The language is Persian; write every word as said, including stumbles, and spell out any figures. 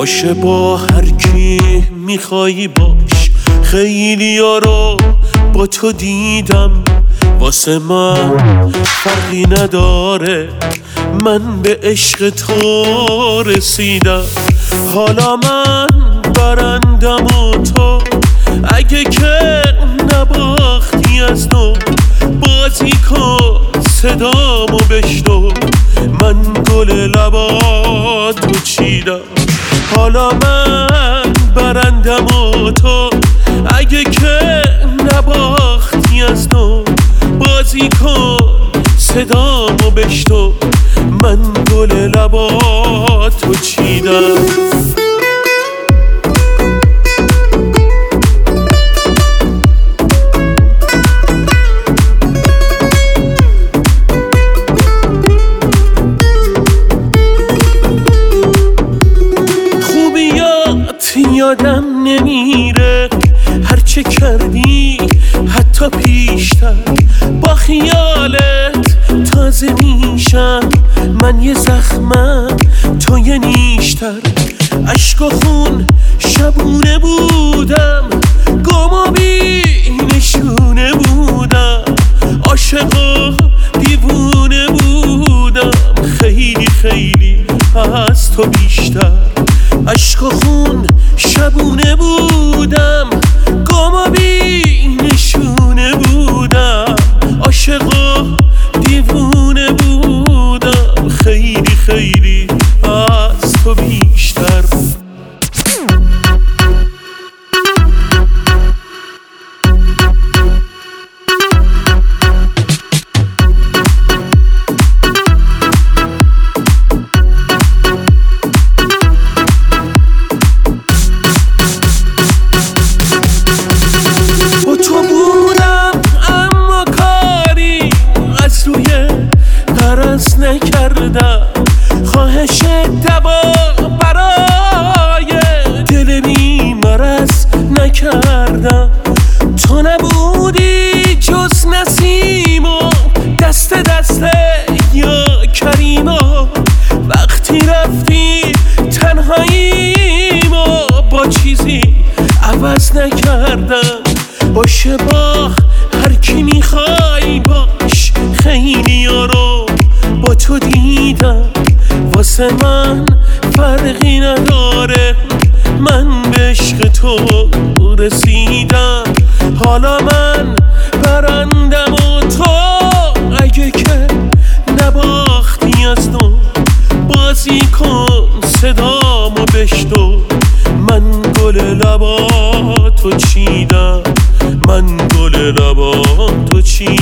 باشه با هر کی میخوایی باش، خیلی ها رو با تو دیدم، واسه من فرقی نداره، من به عشق تو رسیدم. حالا من برندم و تو اگه که نباختی از نو، بازی کن صدامو بشنو، من گل لباتو چیدم. حالا من برندم و تو اگه که نباختی از نو، بازی کن صدامو بشنو، من گل لباتو چیدم. یادم نمیره هرچه کردی حتی پیشتر، با خیالت تازه میشم، من یه زخمم تو یه نیشتر. عشق و خون شبونه بودم، گم و بی نشونه بودم، عاشق و دیوونه بودم، خیلی خیلی از تو بیشتر. عشق و خون شبونه بودم، گم و بی نشونه بودم، عاشق و دیوونه بودم، خیلی خیلی از تو بیشتر. نکردم خواهش دوا برای دل بیمارس نکردم، تو نبودی جز نسیم و دست دست یا کریما، وقتی رفتی تنهاییم و با چیزی عوض نکردم. باشه با هر کی میخوای باش، خیلی ها رو با تو دیدم، واسه من فرقی نداره، من به عشق تو رسیدم. حالا من برندم و تو اگه که نباختی از نو، بازی کن صدامو بشنو، من گل لباتو چیدم، من گل لباتو چیدم.